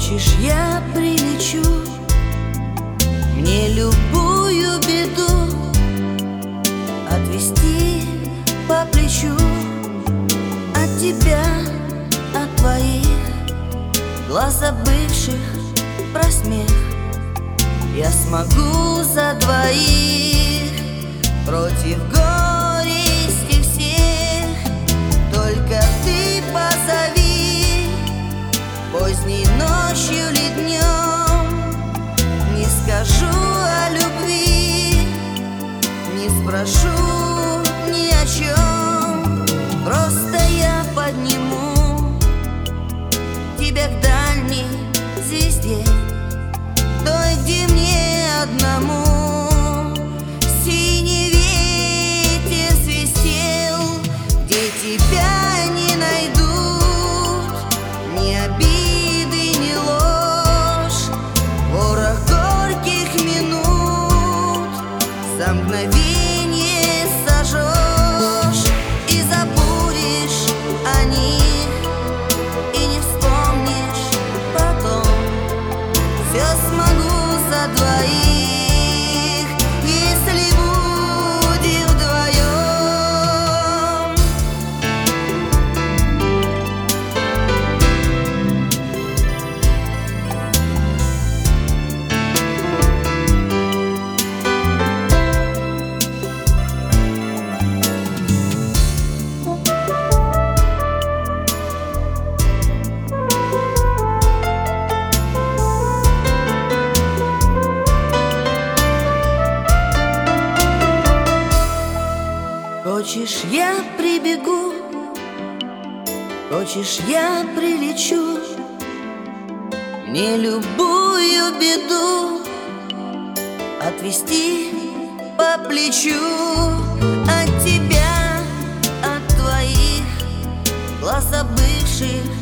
Хочешь, я прилечу, мне любую беду отвести по плечу. От тебя, от твоих глаз забывших про смех, я смогу за двоих против горести всех. Только ты позови поздней ночью или днем. Не скажу о любви, не спрошу ни о чем. Просто я подниму тебя к дальней звезде, той, где мне одному в синеве ветер свистел, где тебя не найдут ни обиды, ни ложь. Ворох горьких минут за мгновенье сожжешь и забудешь о них, и не вспомнишь потом. Все смогу за двоих, если будем вдвоем. Хочешь, я прибегу, хочешь, я прилечу, мне любую беду отвести по плечу. От тебя, от твоих глаз забывших